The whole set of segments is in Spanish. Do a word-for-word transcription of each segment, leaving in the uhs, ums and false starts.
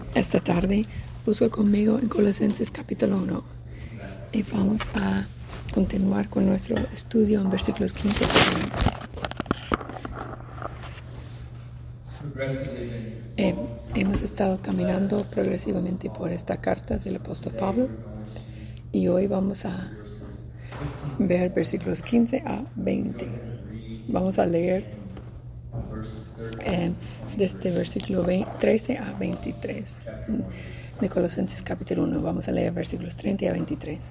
Esta tarde busca conmigo en Colosenses capítulo uno y vamos a continuar con nuestro estudio en versículos quince. Eh, hemos estado caminando progresivamente por esta carta del apóstol Pablo y hoy vamos a ver versículos quince a veinte. Vamos a leer eh, desde versículo trece a veintitrés de Colosenses capítulo uno. Vamos a leer versículos treinta a veintitrés.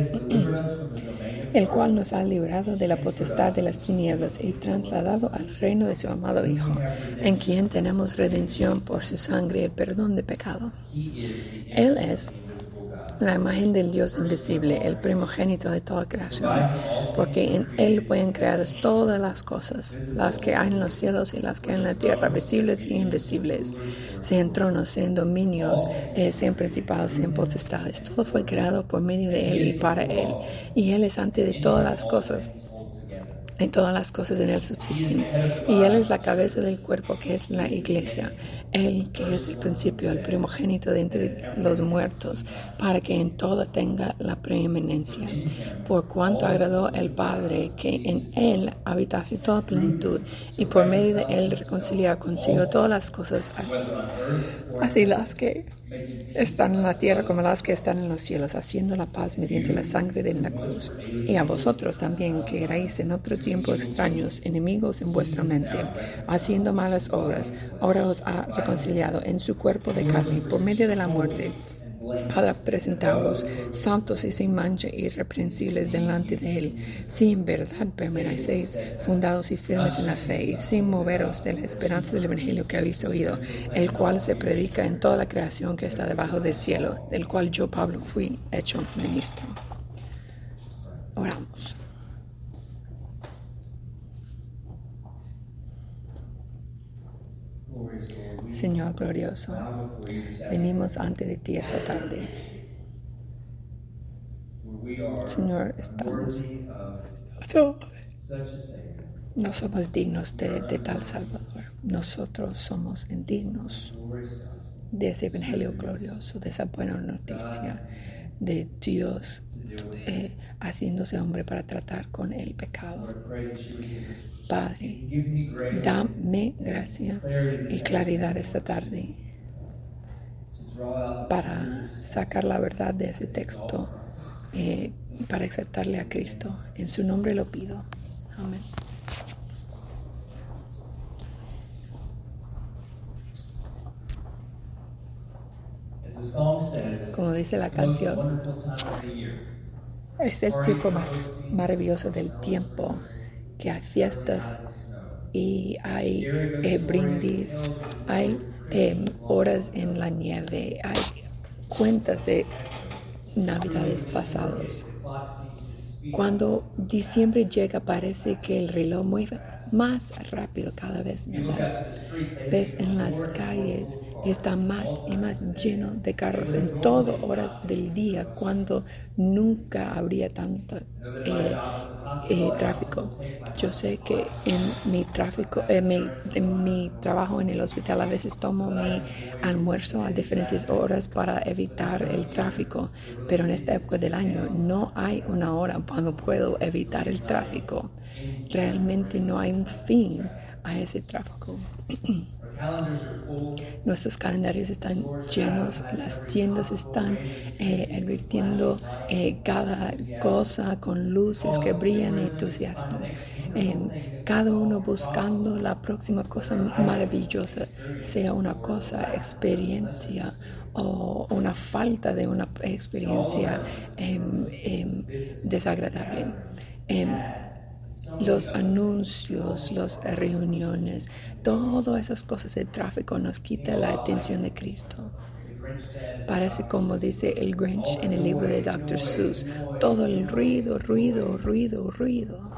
El cual nos ha librado de la potestad de las tinieblas y trasladado al reino de su amado Hijo, en quien tenemos redención por su sangre, el perdón de pecado. Él es la imagen del Dios invisible, el primogénito de toda creación, porque en Él fueron creadas todas las cosas, las que hay en los cielos y las que hay en la tierra, visibles e invisibles, sean tronos, sean dominios, eh, sean principados, sean potestades. Todo fue creado por medio de Él y para Él, y Él es antes de todas las cosas. Y todas las cosas en Él subsisten. Y Él es la cabeza del cuerpo, que es la iglesia. Él que es el principio, el primogénito de entre los muertos, para que en todo tenga la preeminencia. Por cuanto agradó el Padre que en Él habitase toda plenitud, y por medio de Él reconciliar consigo todas las cosas, así las que están en la tierra como las que están en los cielos, haciendo la paz mediante la sangre de la cruz. Y a vosotros también, que erais en otro tiempo extraños, enemigos en vuestra mente, haciendo malas obras, ahora os ha reconciliado en su cuerpo de carne por medio de la muerte, para presentaros santos y sin mancha y irreprensibles delante de Él, si en verdad permanecéis fundados y firmes en la fe, y sin moveros de la esperanza del Evangelio que habéis oído, el cual se predica en toda la creación que está debajo del cielo, del cual yo, Pablo, fui hecho ministro. Oramos. Señor glorioso, venimos ante de ti esta tarde. Señor, estamos no somos dignos de, de tal Salvador. Nosotros somos indignos de ese Evangelio glorioso, de esa buena noticia de Dios eh, haciéndose hombre para tratar con el pecado. Padre, dame gracia y claridad esta tarde para sacar la verdad de ese texto, eh, para exaltarle a Cristo. En su nombre lo pido. Amén. Como dice la canción, es el tiempo más maravilloso del tiempo, que hay fiestas y hay eh, brindis, hay eh, horas en la nieve, hay cuentas de navidades pasadas. Cuando diciembre llega, parece que el reloj mueve más rápido cada vez, ¿verdad? Ves en las calles, está más y más lleno de carros en todas horas del día, cuando nunca habría tanto eh, eh, tráfico. Yo sé que en mi tráfico, eh, mi, en mi trabajo en el hospital, a veces tomo mi almuerzo a diferentes horas para evitar el tráfico, pero en esta época del año no hay una hora cuando puedo evitar el tráfico. Realmente no hay un fin a ese tráfico. Nuestros calendarios están llenos, las tiendas están eh, advirtiendo eh, cada cosa con luces que brillan y entusiasmo. Eh, cada uno buscando la próxima cosa maravillosa, sea una cosa, experiencia o una falta de una experiencia eh, eh, desagradable. Eh, Los anuncios, las reuniones, todas esas cosas de tráfico nos quita la atención de Cristo. Parece como dice el Grinch en el libro de doctor Seuss, todo el ruido, ruido, ruido, ruido.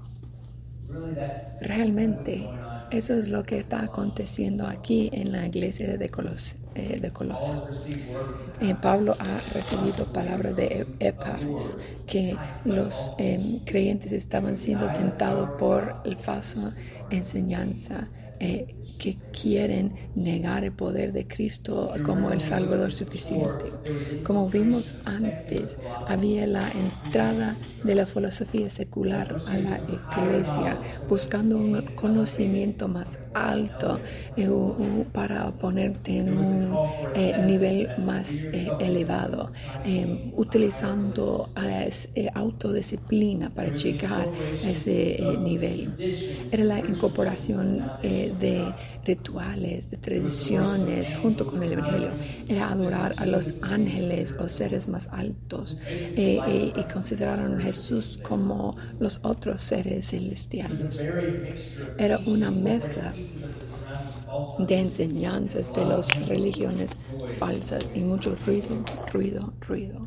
Realmente, eso es lo que está aconteciendo aquí en la iglesia de Colos, eh, de Colosa. Eh, Pablo ha recibido palabras de Epafras, que los eh, creyentes estaban siendo tentados por la falsa enseñanza, eh, que quieren negar el poder de Cristo como el Salvador suficiente. Como vimos antes, había la entrada de la filosofía secular a la iglesia, buscando un conocimiento más alto eh, para ponerte en un eh, nivel más eh, elevado, eh, utilizando eh, autodisciplina para llegar a ese eh, nivel. Era la incorporación eh, de rituales, de tradiciones junto con el Evangelio. Era adorar a los ángeles o seres más altos eh, eh, y consideraron a Jesús como los otros seres celestiales. Era una mezcla de enseñanzas de las religiones falsas y mucho ruido, ruido, ruido.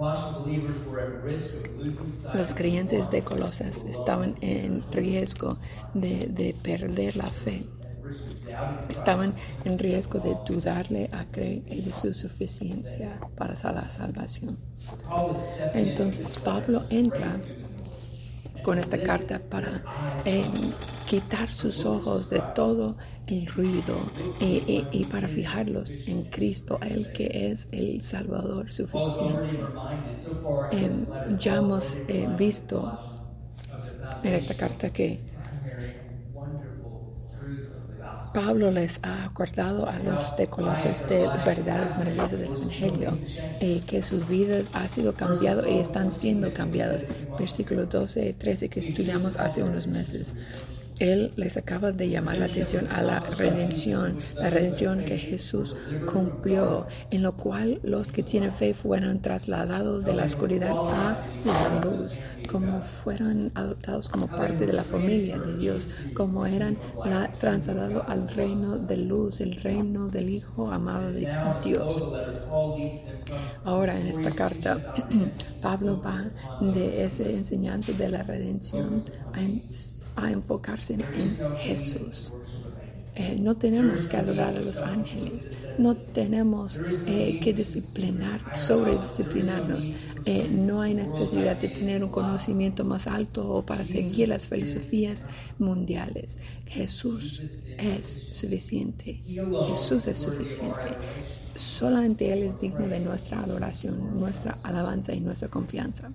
Los creyentes de Colosas estaban en riesgo de, de perder la fe. Estaban en riesgo de dudarle a creer de su suficiencia para la salvación. Entonces Pablo entra con esta carta para eh, quitar sus ojos de todo el ruido y, y, y para fijarlos en Cristo, el que es el Salvador suficiente. Eh, ya hemos eh, visto en esta carta que Pablo les ha acordado a los de Colosas de verdades maravillosas del Evangelio, eh, que sus vidas han sido cambiadas y están siendo cambiadas. Versículos doce y trece que estudiamos hace unos meses. Él les acaba de llamar la atención a la redención, la redención que Jesús cumplió, en lo cual los que tienen fe fueron trasladados de la oscuridad a la luz, como fueron adoptados como parte de la familia de Dios, como eran la, trasladados al reino de luz, el reino del Hijo amado de Dios. Ahora en esta carta, Pablo va de esa enseñanza de la redención a a enfocarse en Jesús. Eh, no tenemos que adorar a los ángeles, no tenemos eh, que disciplinar, sobredisciplinarnos. Eh, no hay necesidad de tener un conocimiento más alto o para seguir las filosofías mundiales. Jesús es suficiente. Jesús es suficiente. Solamente Él es digno de nuestra adoración, nuestra alabanza y nuestra confianza.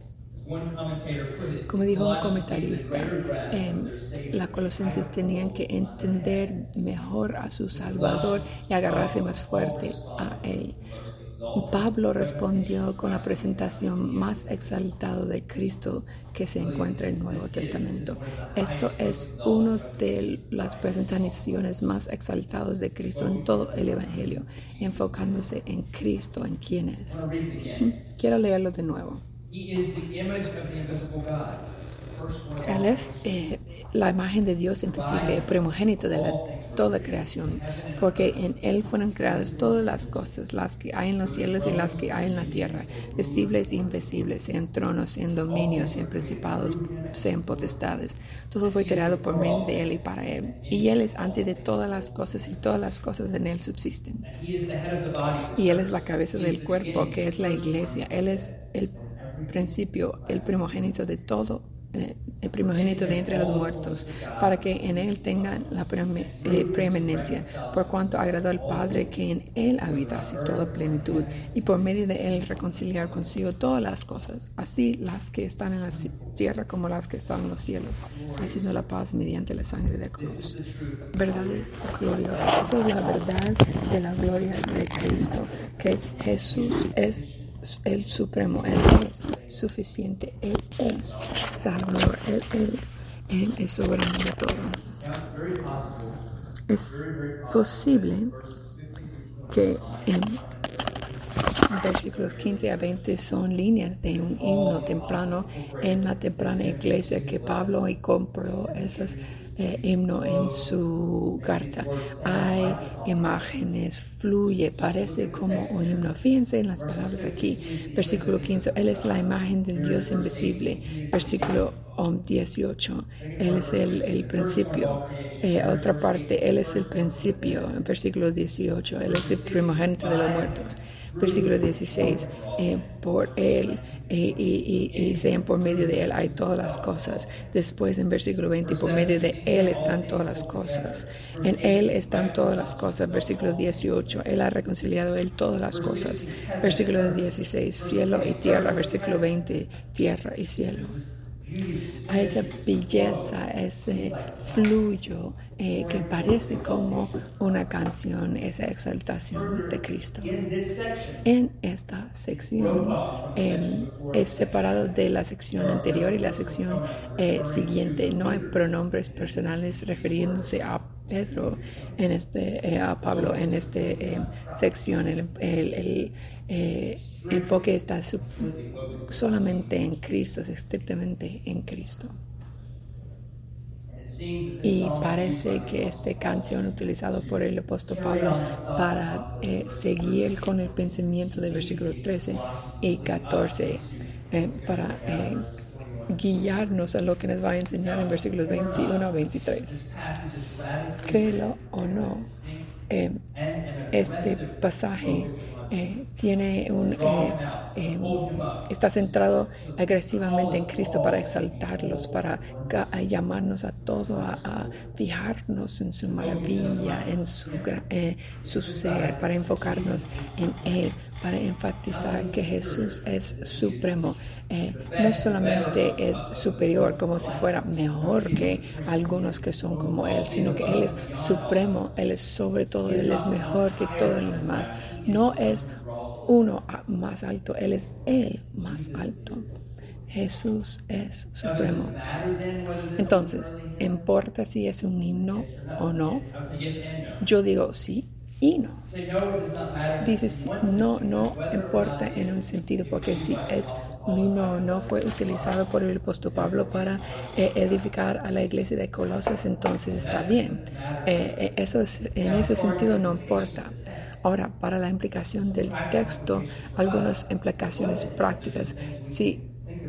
Como dijo un comentarista, eh, los colosenses tenían que entender mejor a su Salvador y agarrarse más fuerte a Él. Pablo respondió con la presentación más exaltada de Cristo que se encuentra en el Nuevo Testamento. Esto es una de las presentaciones más exaltadas de Cristo en todo el Evangelio, enfocándose en Cristo, en quién es. Quiero leerlo de nuevo. Él es eh, la imagen de Dios invisible, el primogénito de la, toda creación, porque en Él fueron creadas todas las cosas, las que hay en los cielos y las que hay en la tierra, visibles e invisibles, sean tronos, sean dominios, sean principados, sean potestades. Todo fue creado por medio de Él y para Él. Y Él es antes de todas las cosas y todas las cosas en Él subsisten. Y Él es la cabeza del cuerpo, que es la iglesia. Él es el principio, el primogénito de todo, eh, el primogénito de entre los muertos, para que en Él tengan la pre- eh, preeminencia, por cuanto agradó al Padre que en Él habitase toda plenitud, y por medio de Él reconciliar consigo todas las cosas, así las que están en la tierra como las que están en los cielos, haciendo la paz mediante la sangre de cruz. Verdades gloriosas. Esa es la verdad de la gloria de Cristo, que Jesús es el supremo, Él es suficiente, Él es Salvador, Él es Él es soberano de todo. Es posible que en versículos quince a veinte son líneas de un himno temprano en la temprana iglesia que Pablo y compró esas Eh, himno en su carta. Hay imágenes, fluye, parece como un himno. Fíjense en las palabras aquí. Versículo quince, Él es la imagen del Dios invisible. Versículo dieciocho, Él es el, el principio. Eh, otra parte, Él es el principio, en versículo dieciocho, Él es el primogénito de los muertos. Versículo dieciséis, eh, por Él eh, y, y, y sean por medio de Él hay todas las cosas. Después en versículo veinte, por medio de Él están todas las cosas. En Él están todas las cosas. Versículo dieciocho, Él ha reconciliado Él todas las cosas. Versículo dieciséis, cielo y tierra. Versículo veinte, tierra y cielo. A esa belleza, ese fluyo eh, que parece como una canción, esa exaltación de Cristo. En esta sección eh, es separado de la sección anterior y la sección eh, siguiente. No hay pronombres personales refiriéndose a Pedro en este eh, a Pablo en esta eh, sección. El, el, el eh, enfoque está su, solamente en Cristo, estrictamente en Cristo. Y parece que esta canción utilizada por el apóstol Pablo para eh, seguir con el pensamiento de versículos trece y catorce eh, para eh, guiarnos a lo que nos va a enseñar en versículos veintiuno a veintitrés. Créelo o no, eh, este pasaje eh, tiene un, eh, eh, está centrado agresivamente en Cristo para exaltarlos, para a llamarnos a todo, a, a fijarnos en su maravilla, en su, eh, su ser, para enfocarnos en Él, para enfatizar que Jesús es supremo. Eh, no solamente es superior como si fuera mejor que algunos que son como Él, sino que Él es supremo, Él es sobre todo, Él es mejor que todos los demás. No es uno más alto, Él es el más alto. Jesús es supremo. Entonces, ¿importa si es un himno o no? Yo digo sí y no. Dice no, no importa en un sentido, porque si es un himno o no fue utilizado por el apóstol Pablo para eh, edificar a la iglesia de Colosas, entonces está bien. Eh, eso es, en ese sentido no importa. Ahora, para la implicación del texto, algunas implicaciones prácticas. Si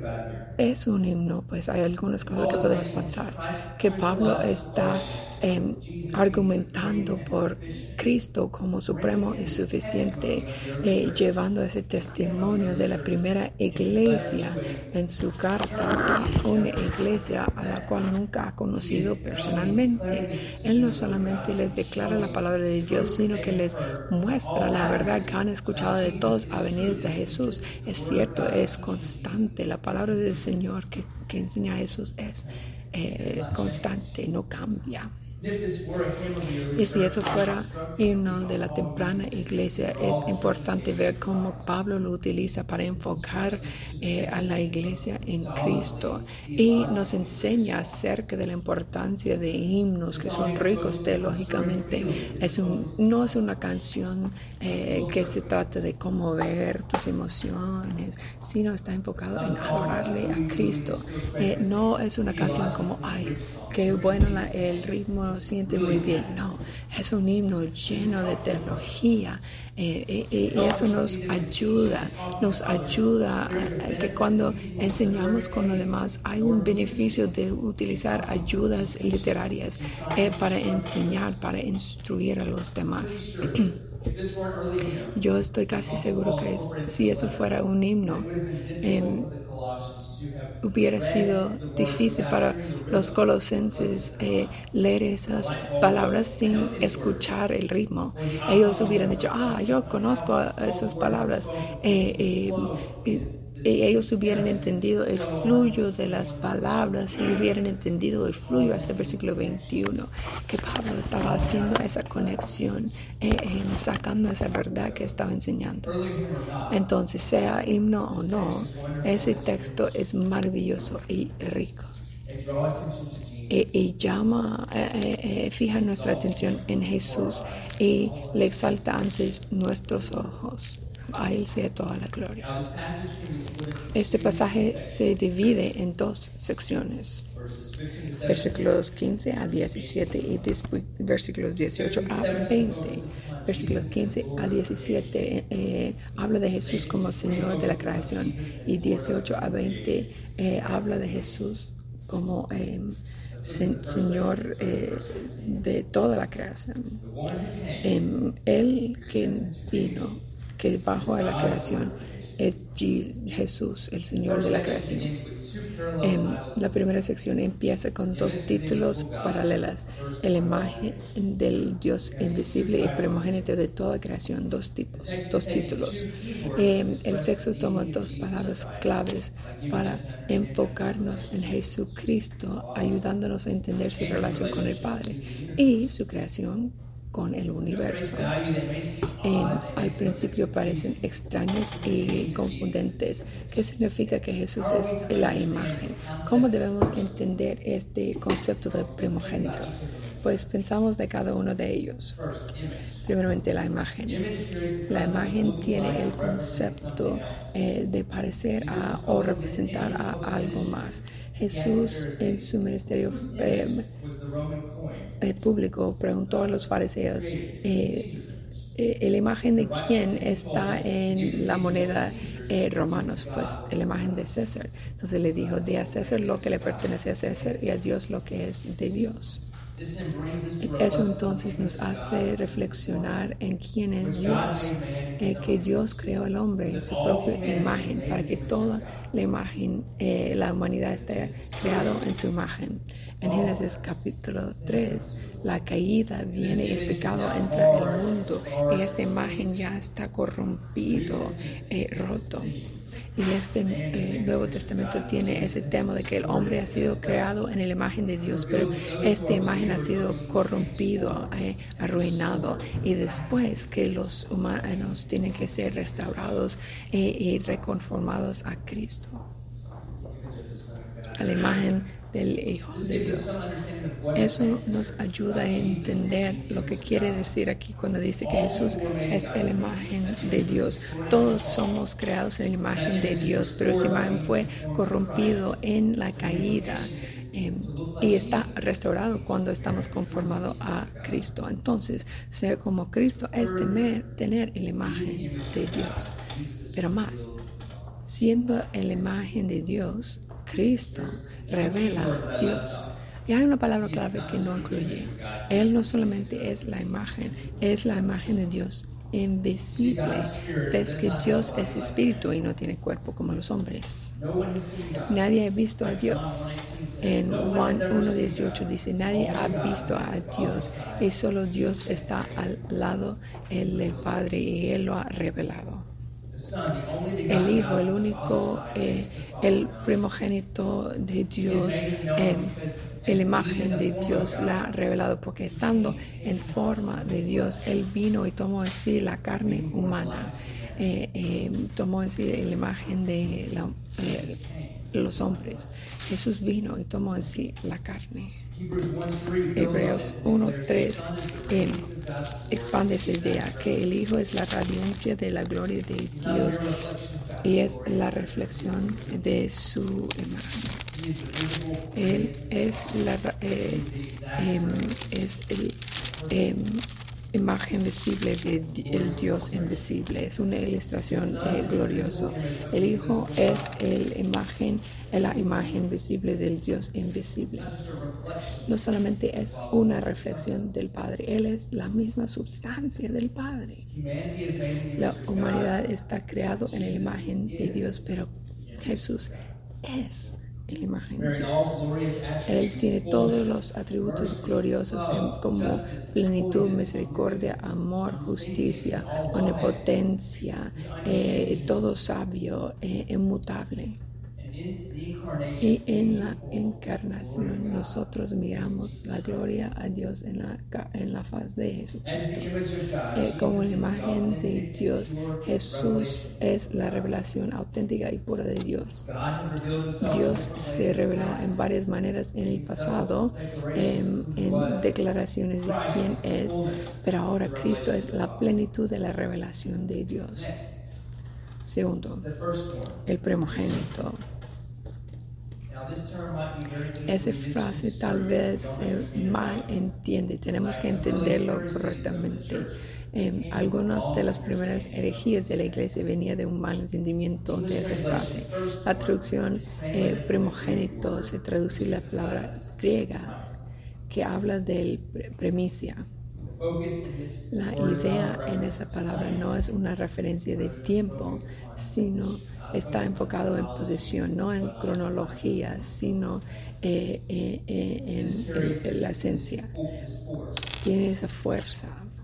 es un himno, pues hay algunas cosas que podemos pensar. Que Pablo está eh, argumentando por Cristo como supremo y suficiente, eh, llevando ese testimonio de la primera iglesia en su carta, una iglesia a la cual nunca ha conocido personalmente. Él no solamente les declara la palabra de Dios, sino que les muestra la verdad que han escuchado de todos avenidas de Jesús. Es cierto, es constante. La palabra del Señor que, que enseña a Jesús es eh, constante, no cambia. Y si eso fuera himno de la temprana iglesia, es importante ver cómo Pablo lo utiliza para enfocar eh, a la iglesia en Cristo, y nos enseña acerca de la importancia de himnos que son ricos teológicamente. Es un, no es una canción eh, que se trata de conmover tus emociones, sino está enfocado en adorarle a Cristo. Eh, no es una canción como, ay, qué bueno la, el ritmo, lo siente muy bien. No, es un himno lleno de teología, eh, eh, y eso nos ayuda, nos ayuda a, a que cuando enseñamos con los demás hay un beneficio de utilizar ayudas literarias eh, para enseñar, para instruir a los demás. Yo estoy casi seguro que es, si eso fuera un himno, eh, hubiera sido difícil para los colosenses eh, leer esas palabras sin escuchar el ritmo. Ellos hubieran dicho, ah, yo conozco esas palabras. Eh, eh, y, y ellos hubieran entendido el fluyo de las palabras y hubieran entendido el fluyo hasta el versículo veintiuno, que Pablo estaba haciendo esa conexión, eh, eh, sacando esa verdad que estaba enseñando. Entonces, sea himno o no, ese texto es maravilloso y rico. Y, y llama, eh, eh, fija nuestra atención en Jesús y le exalta ante nuestros ojos. A Él sea toda la gloria. Este pasaje se divide en dos secciones, versículos quince a diecisiete y después versículos dieciocho a veinte. Versículos quince a diecisiete eh, habla de Jesús como Señor de la creación, y dieciocho a veinte eh, habla de Jesús como eh, sen, Señor eh, de toda la creación. Eh, él que vino, que bajó a la creación, es Jesús, el Señor de la creación. Eh, la primera sección empieza con dos títulos paralelos: la imagen del Dios invisible y primogénito de toda creación. Dos tipos, dos títulos. Eh, el texto toma dos palabras claves para enfocarnos en Jesucristo, ayudándonos a entender su relación con el Padre y su creación con el universo. Eh, al principio parecen extraños y confundentes. ¿Qué significa que Jesús es la imagen? ¿Cómo debemos entender este concepto de primogénito? Pues pensamos de cada uno de ellos. Primeramente, la imagen. La imagen tiene el concepto eh, de parecer a o representar a algo más. Jesús en su ministerio eh, eh, público preguntó a los fariseos eh, eh, la imagen de quién está en la moneda eh, romanos, pues la imagen de César. Entonces le dijo: de a César lo que le pertenece a César y a Dios lo que es de Dios. Eso entonces nos hace reflexionar en quién es Dios, eh, que Dios creó al hombre en su propia imagen, para que toda la imagen, eh, la humanidad esté creada en su imagen. En Génesis capítulo tres, la caída viene y el pecado entra al mundo y esta imagen ya está corrompido, eh, roto. Y este eh, Nuevo Testamento tiene ese tema de que el hombre ha sido creado en la imagen de Dios, pero esta imagen ha sido corrompido, eh, arruinado, y después que los humanos tienen que ser restaurados eh, y reconformados a Cristo, a la imagen del Hijo de Dios. Eso nos ayuda a entender lo que quiere decir aquí cuando dice que Jesús es la imagen de Dios. Todos somos creados en la imagen de Dios, pero esa imagen fue corrompido en la caída eh, y está restaurado cuando estamos conformados a Cristo. Entonces, ser como Cristo es temer, tener la imagen de Dios. Pero más, siendo la imagen de Dios, Cristo revela a Dios. Y hay una palabra clave que no incluye. Él no solamente es la imagen, es la imagen de Dios invisible. Ves que Dios es espíritu y no tiene cuerpo como los hombres. Nadie ha visto a Dios. En Juan uno dieciocho dice: nadie ha visto a Dios y solo Dios está al lado del Padre y Él lo ha revelado. El Hijo, el único, eh, el primogénito de Dios, eh, la imagen de Dios la ha revelado, porque estando en forma de Dios, Él vino y tomó en sí la carne humana, eh, eh, tomó en sí la imagen de la, eh, los hombres. Jesús vino y tomó en sí la carne. Hebreos uno tres eh, expande esa idea que el Hijo es la radiancia de la gloria de Dios y es la reflexión de su imagen. Él es la eh, eh, es el eh, imagen visible del Dios invisible. Es una ilustración eh, gloriosa. El Hijo es el imagen, la imagen visible del Dios invisible. No solamente es una reflexión del Padre, Él es la misma sustancia del Padre. La humanidad está creada en la imagen de Dios, pero Jesús es la imagen de Dios. Él tiene todos los atributos gloriosos en, como plenitud, misericordia, amor, justicia, omnipotencia, eh, todo sabio, eh, inmutable. Y en la encarnación nosotros miramos la gloria a Dios en la, en la faz de Jesucristo. Eh, como la imagen de Dios, Jesús es la revelación auténtica y pura de Dios. Dios se reveló en varias maneras en el pasado, eh, en declaraciones de quién es, pero ahora Cristo es la plenitud de la revelación de Dios. Segundo, el primogénito. Esa frase tal vez se mal entiende, tenemos que entenderlo correctamente. Eh, algunas de las primeras herejías de la iglesia venían de un mal entendimiento de esa frase. La traducción eh, primogénito se traduce la palabra griega que habla de premicia. La idea en esa palabra no es una referencia de tiempo, sino está enfocado en posición, no en cronología, sino eh, eh, eh, en, en, en la esencia. Tiene esa fuerza.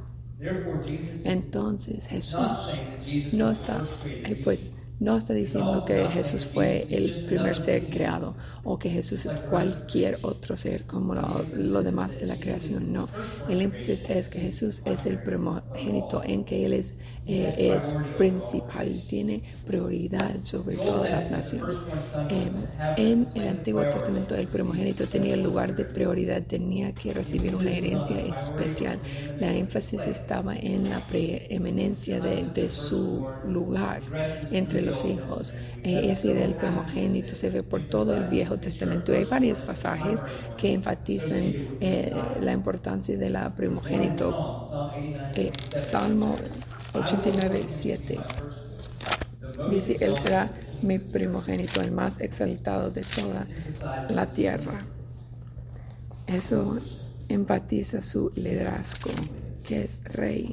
Entonces Jesús no está, eh, pues, no está diciendo que Jesús fue el primer ser creado o que Jesús es cualquier otro ser como lo, lo demás de la creación. No, el énfasis es que Jesús es el primogénito, en que Él es, eh, es principal, tiene prioridad sobre todas las naciones. Eh, en el Antiguo Testamento el primogénito tenía el lugar de prioridad, tenía que recibir una herencia especial. La énfasis estaba en la preeminencia de, de su lugar entre los hijos. Eh, esa idea del primogénito se ve por todo el Viejo Testamento. Hay varios pasajes que enfatizan eh, la importancia de la primogénito. Eh, Salmo ochenta y nueve, siete dice: Él será mi primogénito, el más exaltado de toda la tierra. Eso enfatiza su liderazgo, que es rey.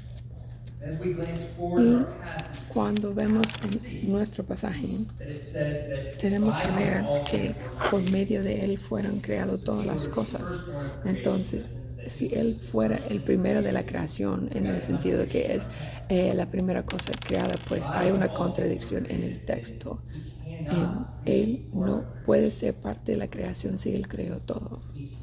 Y cuando vemos en nuestro pasaje, tenemos que ver que por medio de Él fueron creadas todas las cosas. Entonces, si Él fuera el primero de la creación, en el sentido de que es eh, la primera cosa creada, pues hay una contradicción en el texto. Eh, él no puede ser parte de la creación si Él creó todo.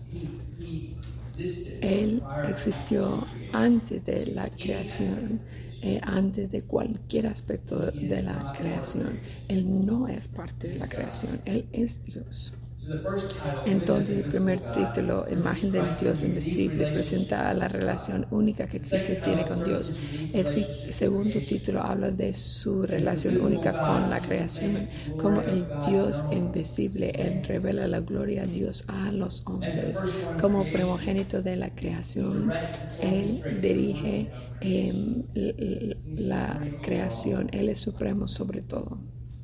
Él existió antes de la creación, eh, antes de cualquier aspecto de la creación. Él no es parte de la creación, Él es Dios. Entonces, el primer título, Imagen del Dios Invisible, presenta la relación única que Cristo tiene con Dios. El segundo título habla de su relación única con la creación. Como el Dios invisible, Él revela la gloria de Dios a los hombres. Como primogénito de la creación, Él dirige eh, la creación. Él es supremo sobre todo.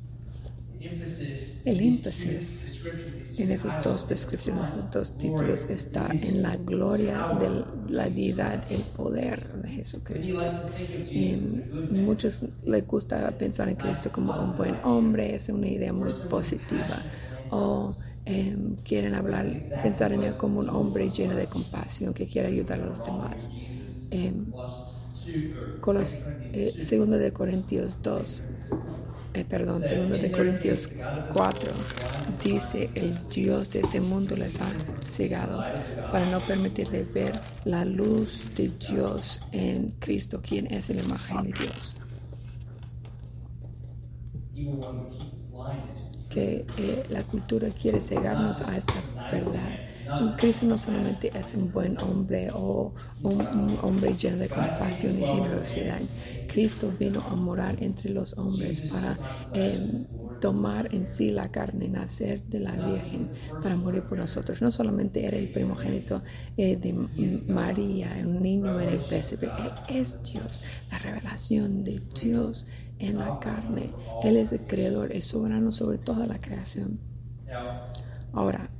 El énfasis en esas dos descripciones, esos dos títulos, está en la gloria de la deidad, el poder de Jesucristo. En muchos les gusta pensar en Cristo como un buen hombre, es una idea muy positiva. O eh, quieren hablar, pensar en Él como un hombre lleno de compasión que quiere ayudar a los demás. Eh, con los, eh, segundo de Corintios dos. Eh, perdón, segundo de Corintios cuatro dice: el Dios de este mundo les ha cegado para no permitirle ver la luz de Dios en Cristo, quien es la imagen de Dios. Que eh, la cultura quiere cegarnos a esta verdad. Cristo no solamente es un buen hombre o un, un hombre lleno de compasión y generosidad. Cristo vino a morar entre los hombres para eh, tomar en sí la carne, nacer de la Virgen para morir por nosotros. No solamente era el primogénito eh, de María, un niño en el pesebre. Él es Dios, la revelación de Dios en la carne. Él es el creador, el soberano sobre toda la creación. Ahora,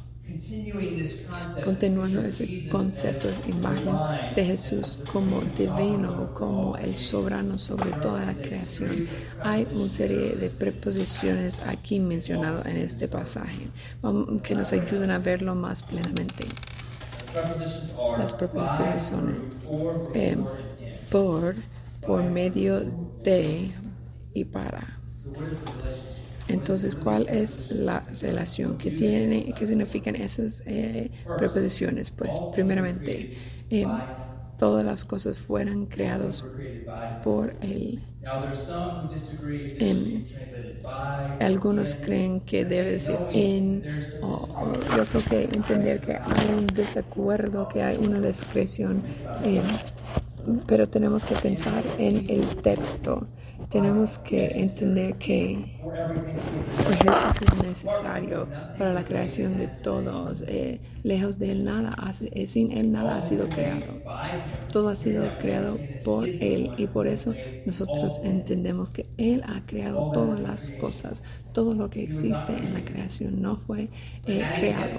continuando ese concepto, esa imagen de Jesús como divino, como el soberano sobre toda la creación, hay una serie de preposiciones aquí mencionadas en este pasaje que nos ayudan a verlo más plenamente. Las preposiciones son eh, por, por medio de y para. Entonces, ¿cuál es la relación que tiene, qué significan esas eh, preposiciones? Pues, primeramente, eh, todas las cosas fueron creadas por Él. Eh, algunos creen que debe decir en, o, o yo creo que entender que hay un desacuerdo, que hay una discreción, eh, pero tenemos que pensar en el texto. tenemos que entender que pues Jesús es necesario para la creación de todos. Eh, lejos de Él nada, hace, eh, sin Él nada ha sido creado. Todo ha sido creado por Él y por eso nosotros entendemos que Él ha creado todas las cosas. Todo lo que existe en la creación no fue eh, creado.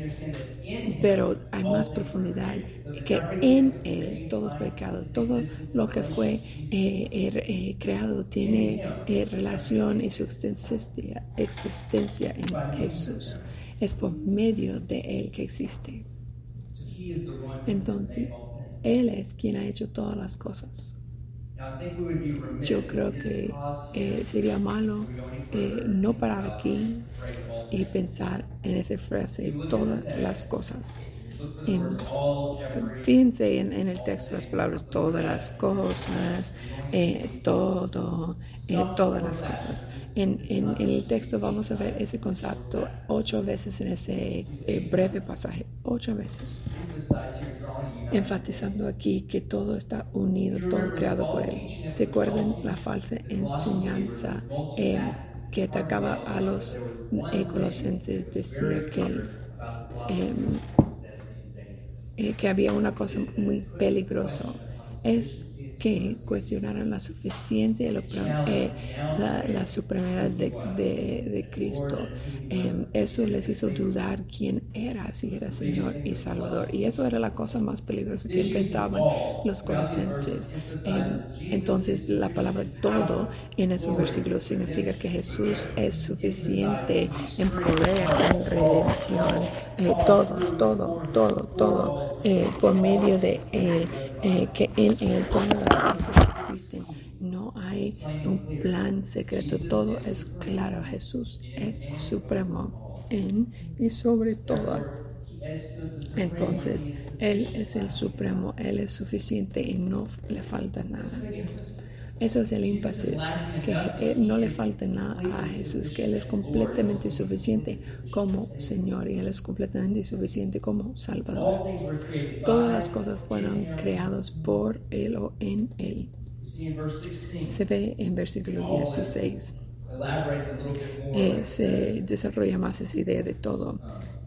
Pero hay más profundidad que en Él todo fue creado. Todo lo que fue eh, eh, creado tiene eh, relación y su existencia, existencia en Jesús. Es por medio de Él que existe. Entonces, Él es quien ha hecho todas las cosas. Yo creo que eh, sería malo eh, no parar aquí y pensar en esa frase, todas las cosas. Y, fíjense en, en el texto las palabras, todas las cosas, eh, todo, eh, todas las cosas. En, en, en el texto vamos a ver ese concepto ocho veces en ese eh, breve pasaje, ocho veces. Enfatizando aquí que todo está unido, todo creado por Él. ¿Se acuerdan la falsa enseñanza eh, que atacaba a los eh, colosenses? Decía que, eh, eh, que había una cosa muy peligrosa. Es que cuestionaron la suficiencia y la, eh, la, la supremidad de, de, de Cristo. Eh, eso les hizo dudar quién era, si era Señor y Salvador. Y eso era la cosa más peligrosa que intentaban los colosenses. Eh, entonces, la palabra todo en ese versículo significa que Jesús es suficiente en poder, en redención. Eh, todo, todo, todo, todo, eh, por medio de Él, eh, que en Él todas las cosas existen. No hay un plan secreto, todo es claro. Jesús es supremo en y sobre todo. Entonces, Él es el supremo, Él es suficiente y no le falta nada. Eso es el énfasis, que no le falta nada a Jesús, que Él es completamente suficiente como Señor y Él es completamente suficiente como Salvador. Todas las cosas fueron creadas por Él o en Él. Se ve en versículo dieciséis. Eh, se desarrolla más esa idea de todo.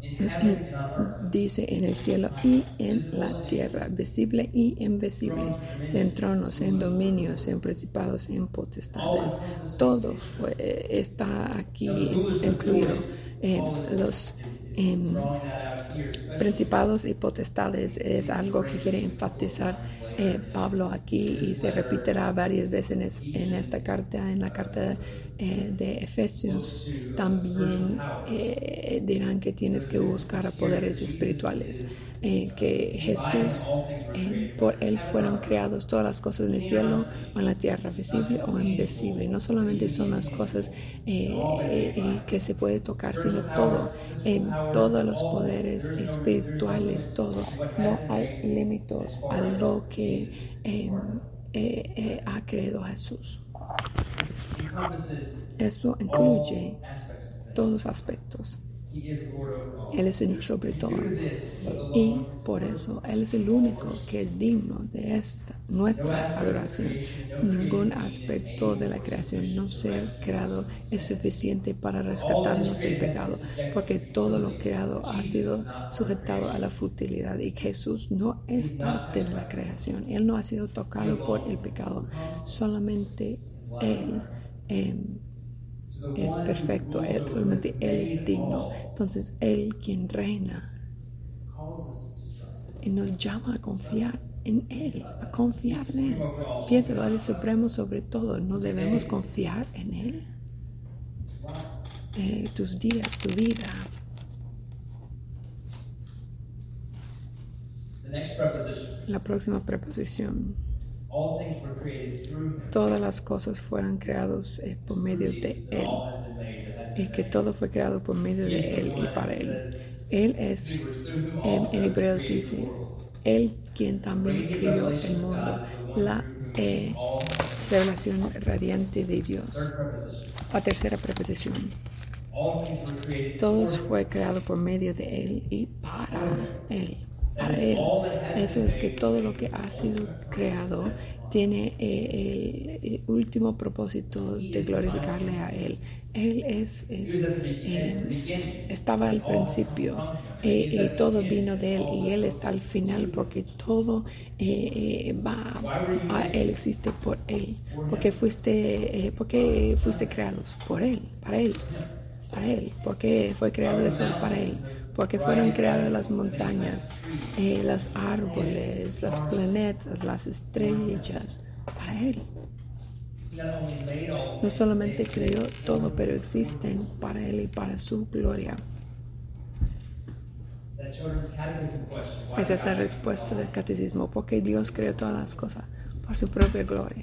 Dice en el cielo y en la tierra, visible y invisible, en tronos, en dominios, en principados, en potestades. Todo fue, está aquí incluido. Eh, los eh, principados y potestades es algo que quiere enfatizar eh, Pablo aquí y se repetirá varias veces en, en esta carta, en la carta eh, de Efesios. También eh, dirán que tienes que buscar a poderes espirituales, eh, que Jesús, eh, por Él fueron creados todas las cosas en el cielo o en la tierra, visible o invisible. No solamente son las cosas eh, eh, que se puede tocar, sino todo, eh, todos los poderes espirituales, todo. No hay límites a lo que eh, eh, eh, ha creado Jesús. Esto incluye todos los aspectos. Él es Señor sobre todo. Y por eso Él es el único que es digno de esta, nuestra adoración. Ningún aspecto de la creación no ser creado es suficiente para rescatarnos del pecado, porque todo lo creado ha sido sujetado a la futilidad y Jesús no es parte de la creación. Él no ha sido tocado por el pecado. Solamente Él eh, es perfecto, él, solamente Él es digno. Entonces Él quien reina y nos llama a confiar en Él, a confiar en Él. Piénsalo, Él es supremo sobre todo. ¿No debemos confiar en Él? Eh, tus días, tu vida. La próxima preposición. Todas las cosas fueron creadas eh, por medio de Él, y que todo fue creado por medio de Él y para Él. Él es, en, en Hebreos dice, Él quien también creó el mundo, la eh, revelación radiante de Dios. La tercera preposición. Todo fue creado por medio de Él y para Él. Para Él. Eso es que todo lo que ha sido creado tiene eh, el, el último propósito de glorificarle a Él. Él es, es eh, estaba al principio eh, y todo vino de Él, y Él está al final porque todo eh, va a Él, existe por Él, porque fuiste, eh, porque fuiste creados por Él, para Él, para Él, porque fue creado eso para Él. Porque fueron creadas las montañas, eh, los árboles, los planetas, las estrellas, para Él. No solamente creó todo, pero existen para Él y para su gloria. Esa es la respuesta del catecismo, porque Dios creó todas las cosas por su propia gloria.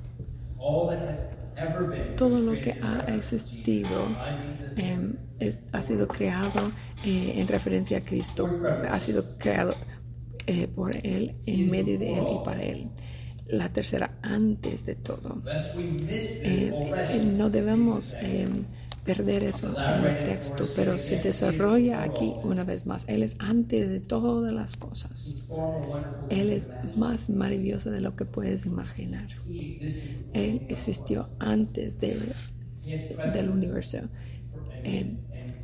Todo lo que ha existido eh, es, ha sido creado eh, en referencia a Cristo, ha sido creado eh, por Él, en medio de Él y para Él. La tercera, antes de todo. Eh, eh, no debemos eh, perder eso en el texto, pero se desarrolla aquí una vez más. Él es antes de todas las cosas. Él es más maravilloso de lo que puedes imaginar. Él existió antes de, del universo. Eh,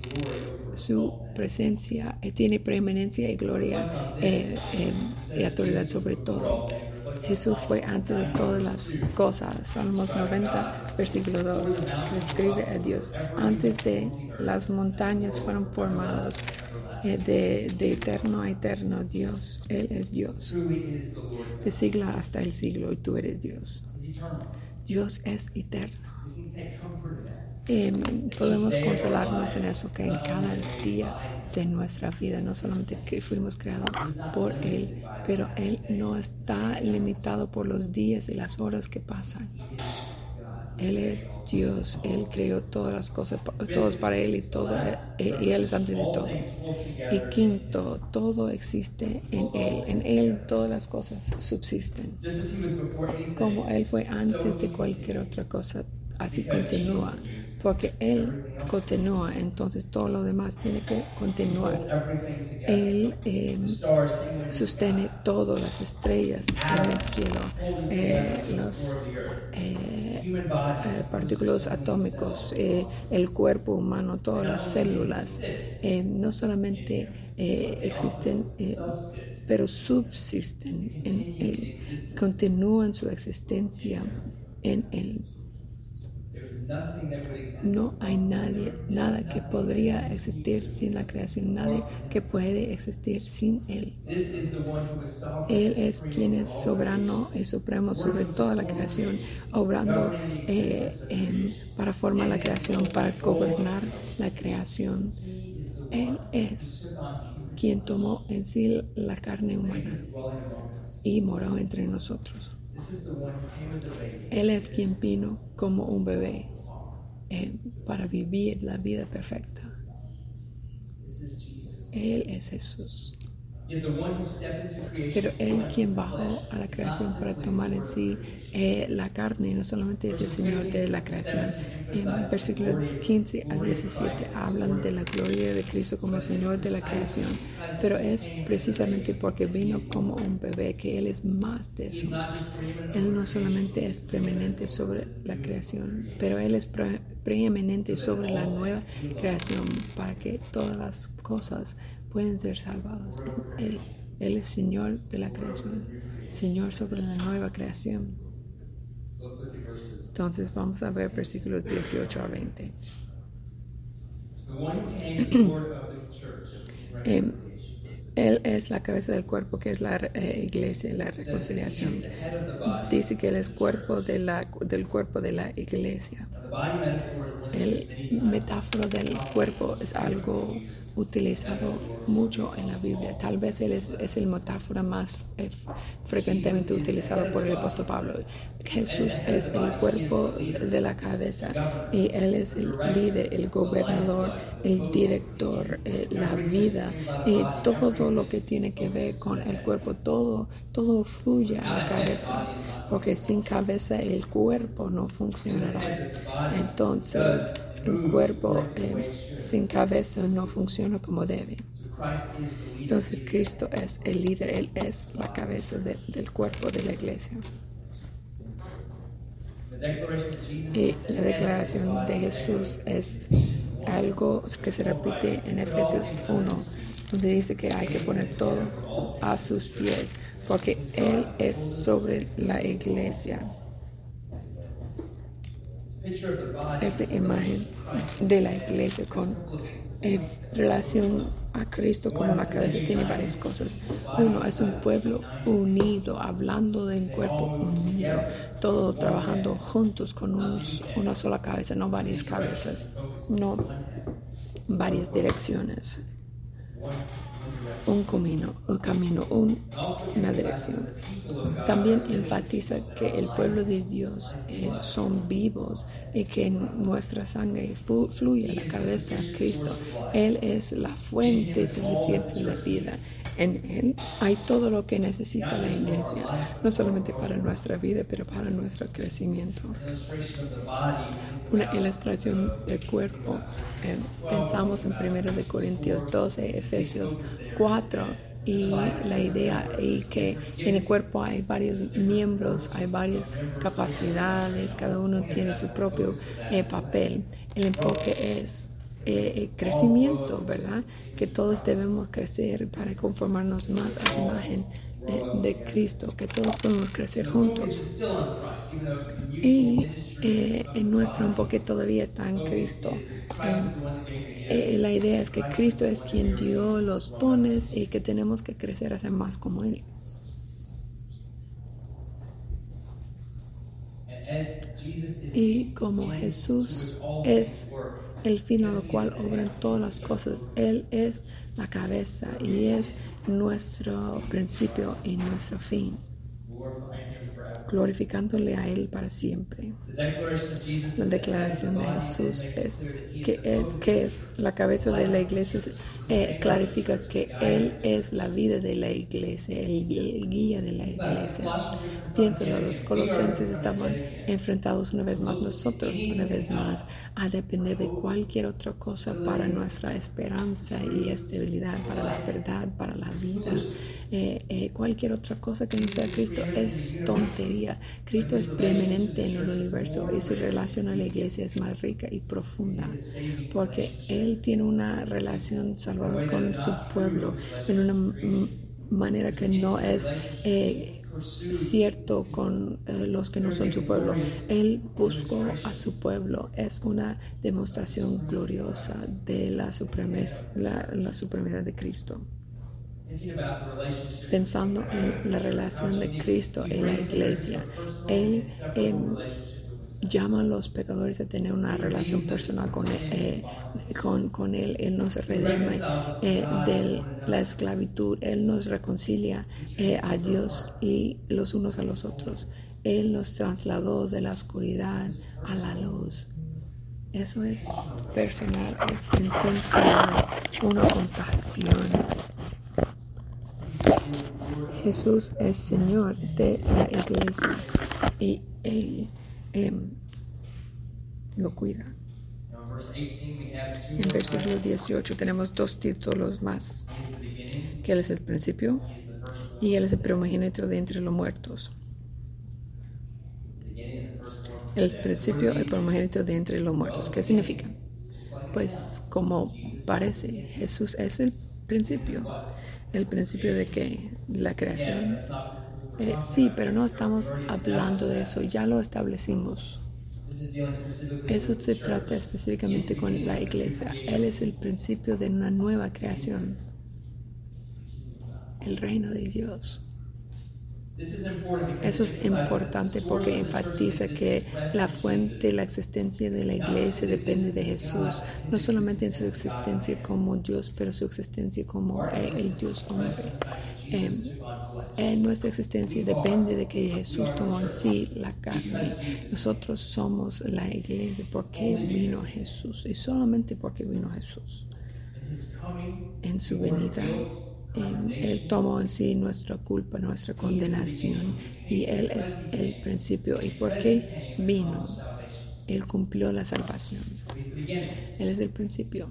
su presencia eh, tiene preeminencia y gloria eh, eh, y autoridad sobre todo. Jesús fue antes de todas las cosas. Salmos noventa, versículo dos. Describe a Dios. Antes de las montañas fueron formadas, eh, de, de eterno a eterno, Dios. Él es Dios. De siglo hasta el siglo, y tú eres Dios. Dios es eterno. Eh, podemos consolarnos en eso, que en cada día de nuestra vida, no solamente que fuimos creados por Él, pero Él no está limitado por los días y las horas que pasan. Él es Dios, Él creó todas las cosas, todos para Él y todo, y Él es antes de todo. Y quinto, todo existe en Él, en Él todas las cosas subsisten. Como Él fue antes de cualquier otra cosa, así continúa, porque Él continúa, entonces todo lo demás tiene que continuar. Él eh, sostiene todas las estrellas en el cielo, eh, los eh, eh, partículas atómicos, eh, el cuerpo humano, todas las células, eh, no solamente eh, existen, eh, pero subsisten en Él, continúan su existencia en Él. No hay nadie, nada que podría existir sin la creación, nadie que puede existir sin Él. Él es quien es soberano y supremo sobre toda la creación, obrando eh, eh, para formar la creación, para gobernar la creación. Él es quien tomó en sí la carne humana y moró entre nosotros. Él es quien vino como un bebé eh, para vivir la vida perfecta. Él es Jesús. Pero Él quien bajó a la creación para tomar en sí eh, la carne, no solamente es el Señor de la creación. En versículos quince a diecisiete hablan de la gloria de Cristo como Señor de la creación, pero es precisamente porque vino como un bebé que Él es más de eso. Él no solamente es preeminente sobre la creación, pero Él es pre preeminente sobre la nueva creación para que todas las cosas pueden ser salvadas. Él, Él es Señor de la creación, Señor sobre la nueva creación. Entonces vamos a ver versículos dieciocho a veinte. eh, Él es la cabeza del cuerpo, que es la eh, iglesia, la reconciliación. Dice que Él es cuerpo de la, del cuerpo de la iglesia. El metáforo del cuerpo es algo utilizado mucho en la Biblia. Tal vez él es, es el metáfora más eh, frecuentemente utilizado por el apóstol Pablo. Jesús es el cuerpo de la cabeza y Él es el líder, el gobernador, el director, eh, la vida y todo lo que tiene que ver con el cuerpo. Todo, todo fluye a la cabeza, porque sin cabeza el cuerpo no funcionará. Entonces, el cuerpo eh, sin cabeza no funciona como debe. Entonces Cristo es el líder, Él es la cabeza de, del cuerpo de la iglesia. Y la declaración de Jesús es algo que se repite en Efesios uno, donde dice que hay que poner todo a sus pies, porque Él es sobre la iglesia. Esa imagen de la iglesia con en relación a Cristo como la cabeza tiene varias cosas. Uno, es un pueblo unido, hablando de un cuerpo unido, todo trabajando juntos con un, una sola cabeza, no varias cabezas, no varias direcciones. Un camino, un camino, un, una dirección. También enfatiza que el pueblo de Dios eh, son vivos y que nuestra sangre fluye a la cabeza de Cristo. Él es la fuente suficiente de vida. En Él hay todo lo que necesita la iglesia, no solamente para nuestra vida, pero para nuestro crecimiento. Una ilustración del cuerpo. Eh, pensamos en primero de Corintios doce, Efesios cuatro, y la idea es que en el cuerpo hay varios miembros, hay varias capacidades, cada uno tiene su propio eh, papel. El enfoque es Eh, crecimiento, ¿verdad? Que todos debemos crecer para conformarnos más a la imagen eh, de Cristo, que todos podemos crecer juntos. Y eh, en nuestro enfoque todavía está en Cristo. Eh, eh, la idea es que Cristo es quien dio los dones y que tenemos que crecer a ser más como Él. Y como Jesús es el fin a lo cual obran todas las cosas, Él es la cabeza y es nuestro principio y nuestro fin, glorificándole a Él para siempre. La declaración de Jesús es que es, que es la cabeza de la iglesia, eh, clarifica que Él es la vida de la iglesia, el, el guía de la iglesia. Piénsalo, los colosenses estaban enfrentados una vez más, nosotros una vez más, a depender de cualquier otra cosa para nuestra esperanza y estabilidad, para la verdad, para la vida. Eh, eh, cualquier otra cosa que no sea Cristo es tontería. Cristo es preeminente en el universo y su relación a la iglesia es más rica y profunda, porque Él tiene una relación salvadora con su pueblo en una m- manera que no es eh, cierto con eh, los que no son su pueblo. Él buscó a su pueblo. Es una demostración gloriosa de la, supremes, la, la supremidad de Cristo. Pensando en la relación de Cristo en la iglesia, Él eh, llama a los pecadores a tener una relación personal con Él. Eh, con, con Él. Él nos redime eh, de la esclavitud. Él nos reconcilia eh, a Dios y los unos a los otros. Él nos trasladó de la oscuridad a la luz. Eso es personal, es intencional, una compasión. Jesús es Señor de la iglesia y Él eh, lo cuida. En versículo dieciocho tenemos dos títulos más, que Él es el principio y Él es el primogénito de entre los muertos. El principio, el primogénito de entre los muertos. ¿Qué significa? Pues como parece, Jesús es el principio. ¿El principio de qué? La creación. Eh, sí, pero no estamos hablando de eso, ya lo establecimos. Eso se trata específicamente con la iglesia. Él es el principio de una nueva creación, el reino de Dios. Eso es importante porque enfatiza que la fuente, la existencia de la iglesia depende de Jesús, no solamente en su existencia como Dios, pero su existencia como el, el Dios hombre. Eh, en nuestra existencia depende de que Jesús tomó en sí la carne. Nosotros somos la iglesia porque vino Jesús y solamente porque vino Jesús. En su venida, eh, Él tomó en sí nuestra culpa, nuestra condenación, y Él es el principio. ¿Y por qué vino? Él cumplió la salvación. Él es el principio.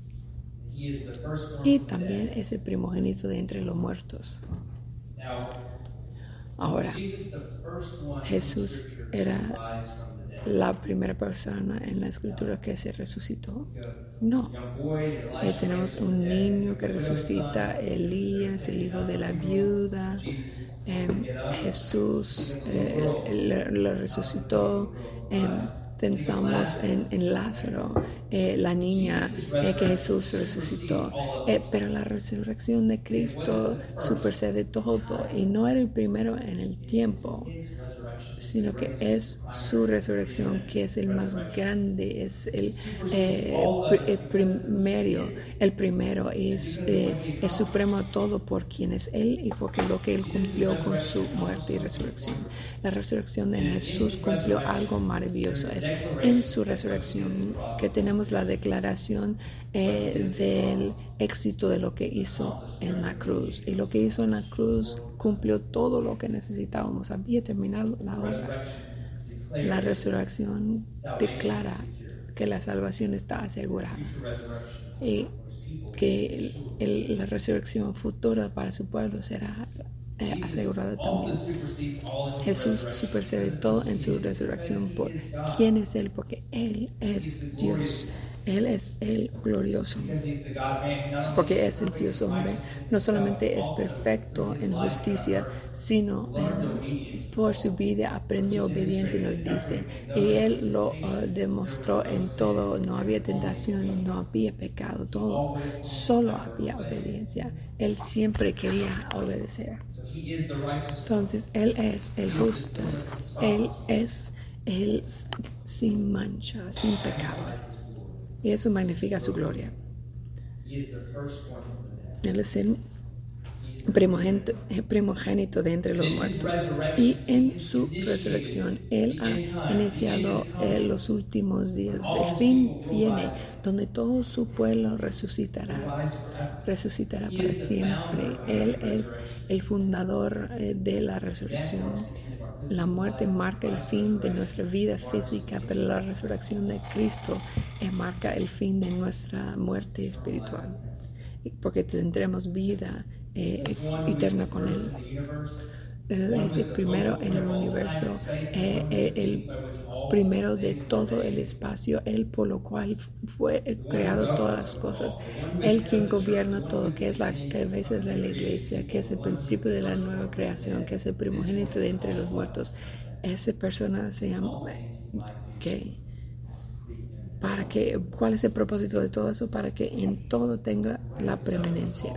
Y también es el primogénito de entre los muertos. Ahora, Jesús era la primera persona en la escritura que se resucitó. No. Eh, tenemos un niño que resucita, Elías, el hijo de la viuda. Eh, Jesús eh, lo resucitó. Eh, pensamos en, en Lázaro, eh, la niña eh, que Jesús resucitó. Eh, pero la resurrección de Cristo supersede todo y no era el primero en el tiempo, sino que es su resurrección que es el más grande, es el, eh, el primero, el primero y es, eh, es supremo a todo por quien es Él y porque lo que Él cumplió con su muerte y resurrección. La resurrección de Jesús cumplió algo maravilloso. Es en su resurrección que tenemos la declaración eh, del éxito de lo que hizo en la cruz. Y lo que hizo en la cruz cumplió todo lo que necesitábamos. Había terminado la obra. La resurrección declara que la salvación está asegurada y que el, el, la resurrección futura para su pueblo será eh, asegurada también. Jesús supersede todo en su resurrección. ¿Por quién es Él? Porque Él es Dios. Él es el glorioso, porque es el Dios hombre. No solamente es perfecto en justicia, sino eh, por su vida aprendió obediencia, nos dice. Y Él lo uh, demostró en todo. No había tentación, no había pecado, todo. Solo había obediencia. Él siempre quería obedecer. Entonces, Él es el justo. Él es el sin mancha, sin pecado. Y eso magnifica su gloria. Él es el primogénito, primogénito de entre los muertos. Y en su resurrección, Él ha iniciado eh, los últimos días. El fin viene, donde todo su pueblo resucitará. Resucitará para siempre. Él es el fundador eh, de la resurrección. La muerte marca el fin de nuestra vida física, pero la resurrección de Cristo eh, marca el fin de nuestra muerte espiritual, porque tendremos vida eh, eterna con Él. Él es el primero en el universo, eh, eh, el primero de todo el espacio, Él por lo cual fue creado todas las cosas. Él quien gobierna todo, que es la cabeza de la iglesia, que es el principio de la nueva creación, que es el primogénito de entre los muertos. Esa persona se llama ¿qué? Para que, ¿cuál es el propósito de todo eso? Para que en todo tenga la preeminencia.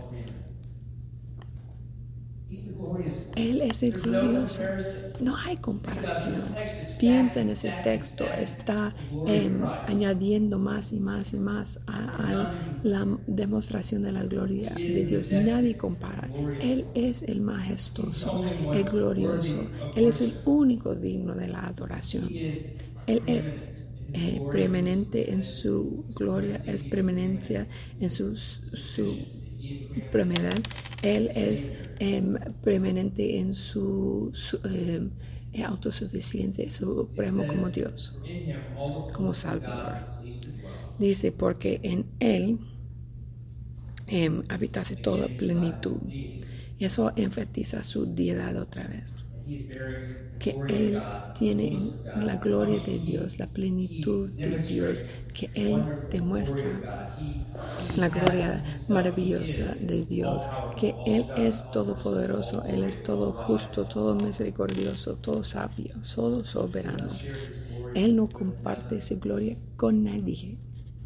Él es el glorioso. No hay comparación. Piensa en ese texto. Está eh, añadiendo más y más y más a, a la demostración de la gloria de Dios. Nadie compara. Él es el majestuoso, el glorioso. Él es el único digno de la adoración. Él es eh, preeminente en su gloria, es preeminencia en su, su premiedad. Él es eh, preeminente en su, su eh, autosuficiencia, supremo como Dios, como Salvador. Dice, porque en Él eh, habitase toda plenitud. Y eso enfatiza su deidad otra vez. Que Él tiene la gloria de Dios, la plenitud de Dios, que Él demuestra la gloria maravillosa de Dios, que Él es todopoderoso, Él es todo justo, todo misericordioso, todo sabio, todo soberano. Él no comparte su gloria con nadie.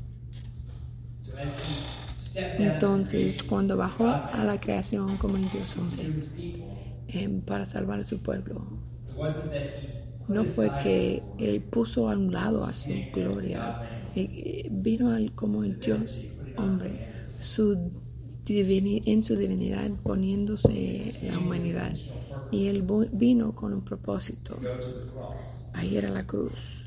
Entonces, cuando bajó a la creación como el Dios hombre, eh, para salvar a su pueblo, no fue que Él puso a un lado a su gloria, eh, vino al, como el Dios hombre, su divini, en su divinidad poniéndose la humanidad, y Él vino con un propósito, a ir a la cruz.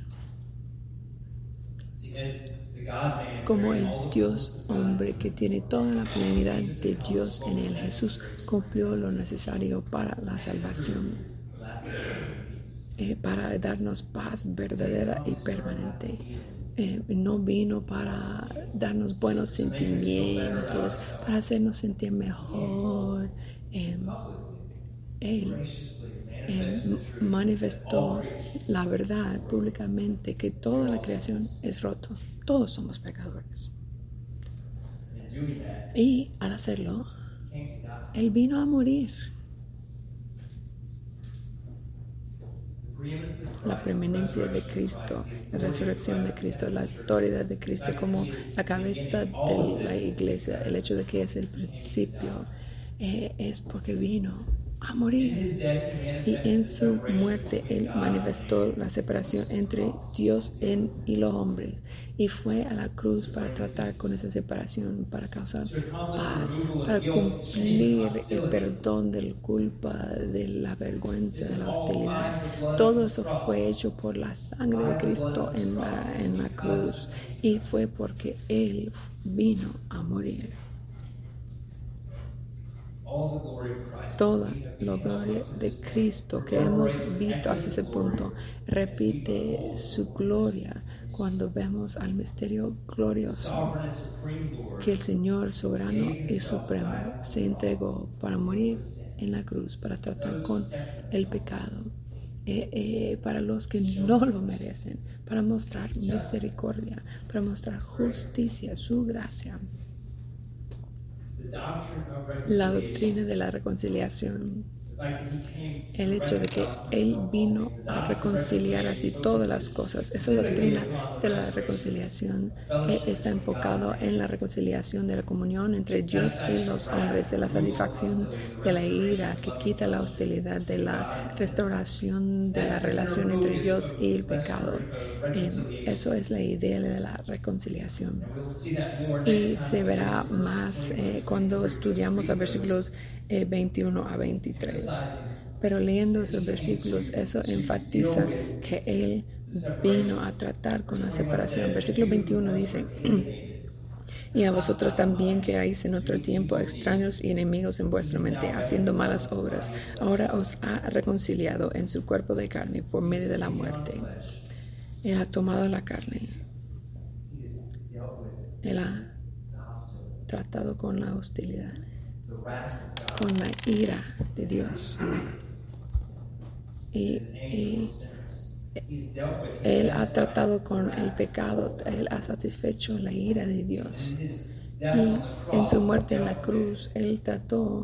Como el Dios hombre que tiene toda la plenidad de Dios en él, Jesús cumplió lo necesario para la salvación, eh, para darnos paz verdadera y permanente. Eh, no vino para darnos buenos sentimientos, para hacernos sentir mejor. Eh, él eh, manifestó la verdad públicamente, que toda la creación es roto. Todos somos pecadores. Y al hacerlo, Él vino a morir. La preeminencia de Cristo, la resurrección de Cristo, la autoridad de Cristo como la cabeza de la iglesia, el hecho de que es el principio, eh, es porque vino a morir. Y en su muerte Él manifestó la separación entre Dios y los hombres, y fue a la cruz para tratar con esa separación, para causar paz, para cumplir el perdón de la culpa, de la vergüenza, de la hostilidad. Todo eso fue hecho por la sangre de Cristo en la, en la cruz, y fue porque Él vino a morir. Toda la gloria de Cristo que hemos visto hasta ese punto repite su gloria cuando vemos al misterio glorioso que el Señor soberano y supremo se entregó para morir en la cruz, para tratar con el pecado, eh, eh, para los que no lo merecen, para mostrar misericordia, para mostrar justicia, su gracia. La doctrina de la reconciliación, el hecho de que Él vino a reconciliar así todas las cosas. Esa doctrina de la reconciliación eh, está enfocado en la reconciliación de la comunión entre Dios y los hombres, de la satisfacción de la ira que quita la hostilidad, de la restauración de la relación entre Dios y el pecado. Eh, eso es la idea de la reconciliación. Y se verá más eh, cuando estudiamos a versículos eh, veintiuno a veintitrés. Pero leyendo esos versículos, eso enfatiza que Él vino a tratar con la separación. Versículo veintiuno dice: y a vosotros también que erais en otro tiempo extraños y enemigos en vuestra mente, haciendo malas obras, ahora os ha reconciliado en su cuerpo de carne por medio de la muerte. Él ha tomado la carne. Él ha tratado con la hostilidad, con la ira de Dios. Y, y Él ha tratado con el pecado, Él ha satisfecho la ira de Dios. Y en su muerte en la cruz, Él trató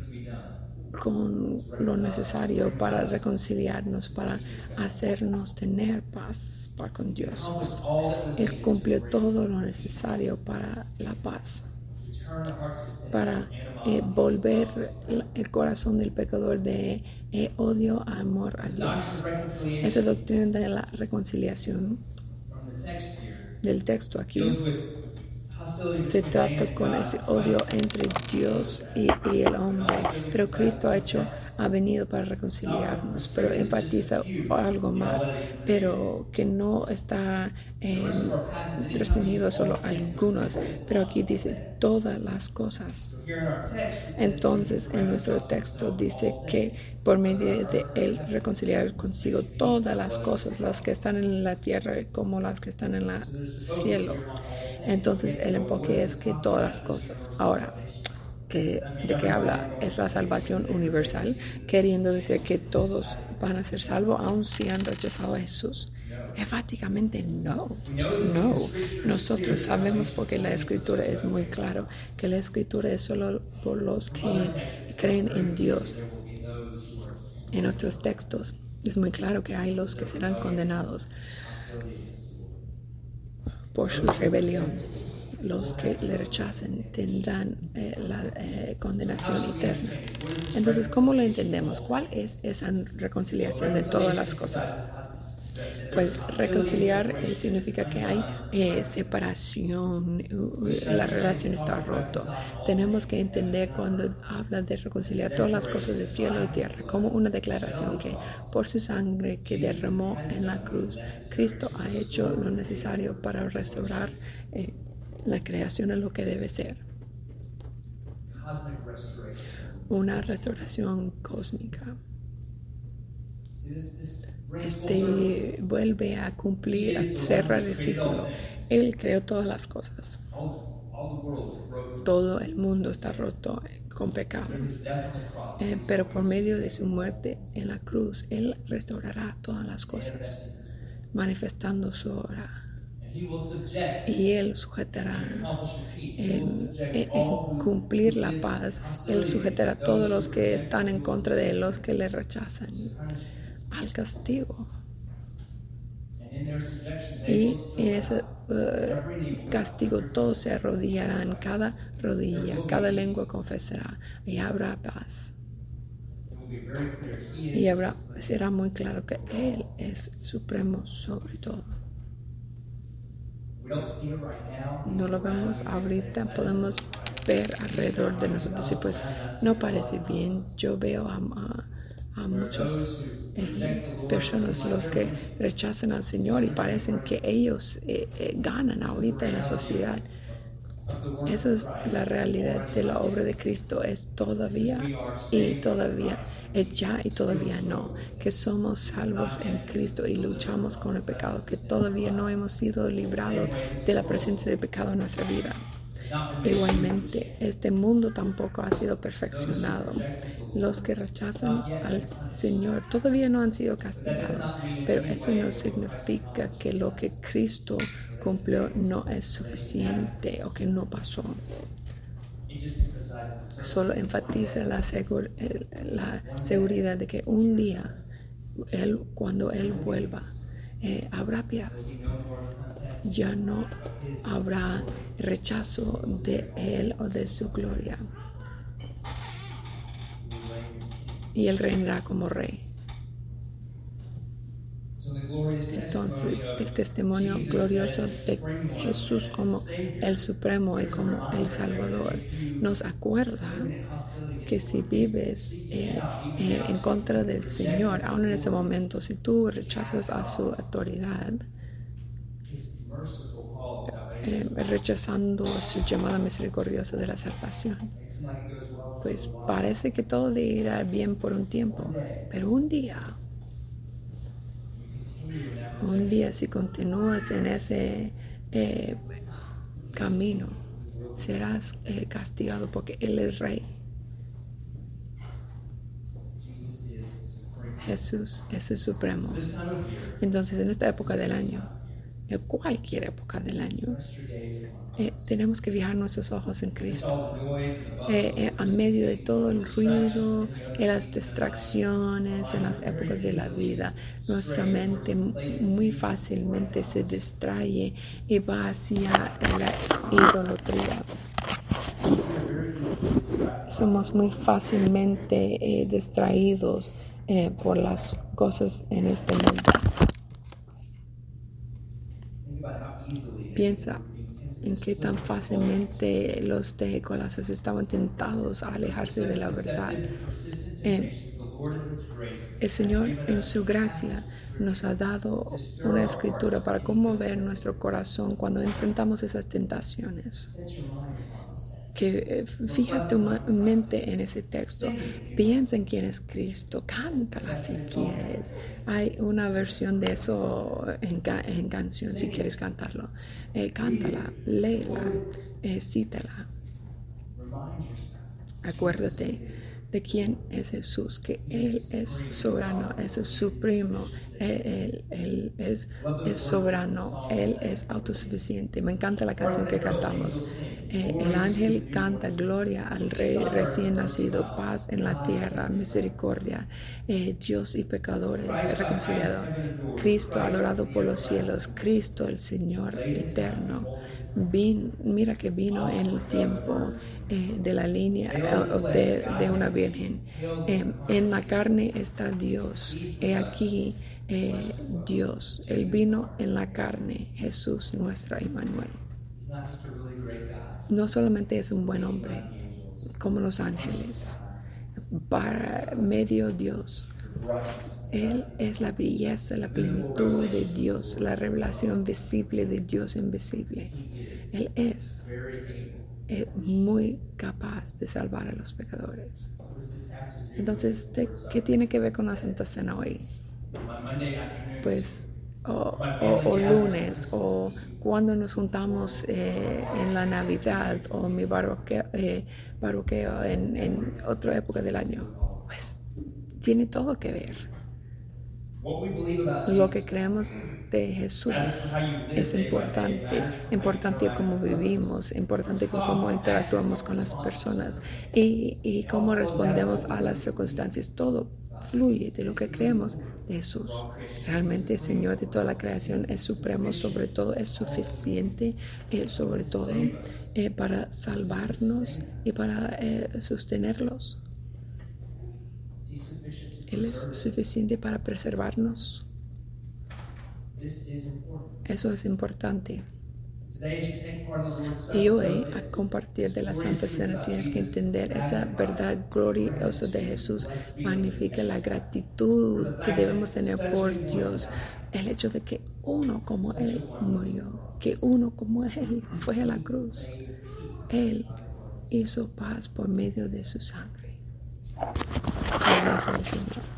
con lo necesario para reconciliarnos, para hacernos tener paz para con Dios. Él cumplió todo lo necesario para la paz, para eh, volver el corazón del pecador de eh, odio a amor a Dios. Esa doctrina de la reconciliación del texto aquí se trata con ese odio entre Dios y, y el hombre, pero Cristo ha hecho, ha venido para reconciliarnos, pero enfatiza algo más, pero que no está eh, restringido solo a algunos, pero aquí dice todas las cosas. Entonces en nuestro texto dice que por medio de Él reconciliar consigo todas las cosas, las que están en la tierra como las que están en el cielo. Entonces el enfoque es que todas las cosas. Ahora, que, ¿de qué habla? Es la salvación universal, queriendo decir que todos van a ser salvos aun si han rechazado a Jesús. Enfáticamente no, no. Nosotros sabemos, porque la Escritura es muy claro, que la Escritura es solo por los que creen en Dios. En otros textos es muy claro que hay los que serán condenados por su rebelión. Los que le rechacen tendrán eh, la eh, condenación eterna. Entonces, ¿cómo lo entendemos? ¿Cuál es esa reconciliación de todas las cosas? Pues reconciliar eh, significa que hay eh, separación, uh, la relación está rota. Tenemos que entender cuando habla de reconciliar todas las cosas de cielo y tierra como una declaración que por su sangre que derramó en la cruz, Cristo ha hecho lo necesario para restaurar eh, la creación a lo que debe ser. Una restauración cósmica. Este vuelve a cumplir, a cerrar el círculo. Él creó todas las cosas. Todo el mundo está roto con pecado. Eh, pero por medio de su muerte en la cruz, Él restaurará todas las cosas, manifestando su obra. Y Él sujetará en, en, en cumplir la paz. Él sujetará a todos los que están en contra de Él, los que le rechazan, al castigo. Y en ese uh, castigo todos se arrodillarán, cada rodilla, cada lengua confesará, y habrá paz. Y habrá, será muy claro que Él es supremo sobre todo. No lo vemos ahorita, podemos ver alrededor de nosotros y pues no parece bien. Yo veo a, a, a muchas eh, personas los que rechazan al Señor y parecen que ellos eh, eh, ganan ahorita en la sociedad. Esa es la realidad de la obra de Cristo, es todavía y todavía, es ya y todavía no, que somos salvos en Cristo y luchamos con el pecado, que todavía no hemos sido librados de la presencia del pecado en nuestra vida. Igualmente, este mundo tampoco ha sido perfeccionado. Los que rechazan al Señor todavía no han sido castigados, pero eso no significa que lo que Cristo cumplió no es suficiente o que no pasó. Solo enfatiza la, segur, la seguridad de que un día, él, cuando Él vuelva, eh, habrá paz. Ya no habrá rechazo de Él o de su gloria. Y Él reinará como Rey. Entonces, el testimonio glorioso de Jesús como el Supremo y como el Salvador nos acuerda que si vives eh, eh, en contra del Señor, aún en ese momento, si tú rechazas a su autoridad, eh, rechazando su llamada misericordiosa de la salvación, pues parece que todo le irá bien por un tiempo, pero un día, un día si continúas en ese eh, camino, serás eh, castigado porque Él es Rey. Jesús es el Supremo. Entonces, en esta época del año, en cualquier época del año, eh, tenemos que fijar nuestros ojos en Cristo. Eh, eh, a medio de todo el ruido, en las distracciones, en las épocas de la vida, nuestra mente muy fácilmente se distrae y va hacia la idolatría. Somos muy fácilmente eh, distraídos eh, por las cosas en este mundo. Piensa en que tan fácilmente los tejecolas estaban tentados a alejarse de la verdad. Eh, el Señor en su gracia nos ha dado una escritura para conmover nuestro corazón cuando enfrentamos esas tentaciones. Que eh, fija tu mente en ese texto, piensa en quién es Cristo, cántala si quieres. Hay una versión de eso en, ca- en canción si quieres cantarlo. Eh, cántala, léela, eh, cítala. Acuérdate de quién es Jesús, que Él es soberano, es el supremo, Él, él, él es, es soberano, Él es autosuficiente. Me encanta la canción que cantamos. Eh, el ángel canta gloria al Rey recién nacido, paz en la tierra, misericordia, eh, Dios y pecadores reconciliado. Cristo adorado por los cielos, Cristo el Señor eterno. Vin, mira que vino en el tiempo eh, de la línea eh, de, de una virgen. Eh, en la carne está Dios. He aquí eh, Dios. Él vino en la carne. Jesús, nuestro Emmanuel. No solamente es un buen hombre, como los ángeles, para medio Dios. Él es la belleza, la plenitud de Dios, la revelación visible de Dios invisible. Él es, es muy capaz de salvar a los pecadores. Entonces, ¿qué tiene que ver con la Santa Cena hoy? Pues, o, o, o lunes, o cuando nos juntamos eh, en la Navidad o mi barroqueo, eh, barroqueo en, en otra época del año, pues tiene todo que ver. Lo que creemos de Jesús es importante, importante cómo vivimos, importante cómo interactuamos con las personas y, y cómo respondemos a las circunstancias. Todo fluye de lo que creemos de Jesús. Realmente el Señor de toda la creación es supremo, sobre todo es suficiente, eh, sobre todo eh, para salvarnos y para eh, sostenerlos. Él es suficiente para preservarnos. Eso es importante. Y hoy, a compartir de la Santa Cena, tienes que entender esa verdad gloriosa de Jesús. Magnifica la gratitud que debemos tener por Dios. El hecho de que uno como Él murió, que uno como Él fue a la cruz. Él hizo paz por medio de su sangre. Gracias al Señor.